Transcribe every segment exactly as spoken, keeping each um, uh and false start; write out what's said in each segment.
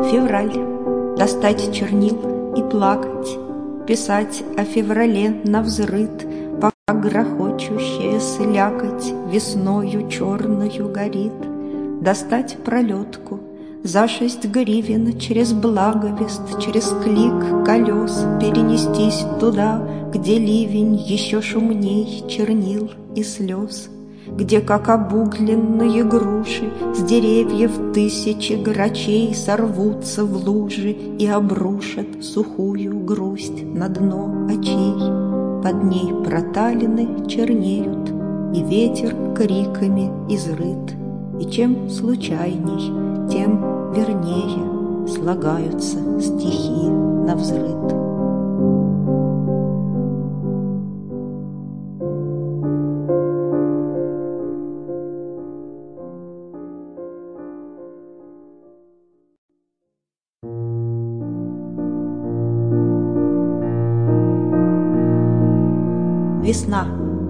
Февраль. Достать чернил и плакать, писать о феврале навзрыд, пока грохочущая слякоть весною черною горит. Достать пролетку за шесть гривен через благовест, через клик колес перенестись туда, где ливень еще шумней чернил и слез, где, как обугленные груши, с деревьев тысячи грачей сорвутся в лужи и обрушат сухую грусть на дно очей. Под ней проталины чернеют, и ветер криками изрыт, и чем случайней, тем вернее слагаются стихи навзрыд. Весна.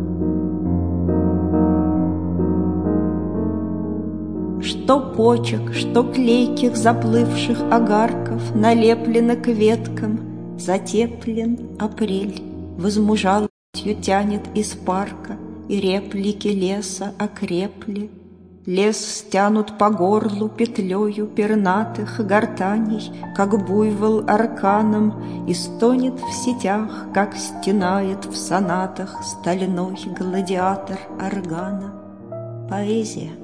Что почек, что клейких заплывших огарков налеплено к веткам, затеплен апрель, возмужалостью тянет из парка, и реплики леса окрепли. Лес стянут по горлу петлею пернатых гортаней, как буйвол арканом, и стонет в сетях, как стенает в сонатах стальной гладиатор органа. Поэзия.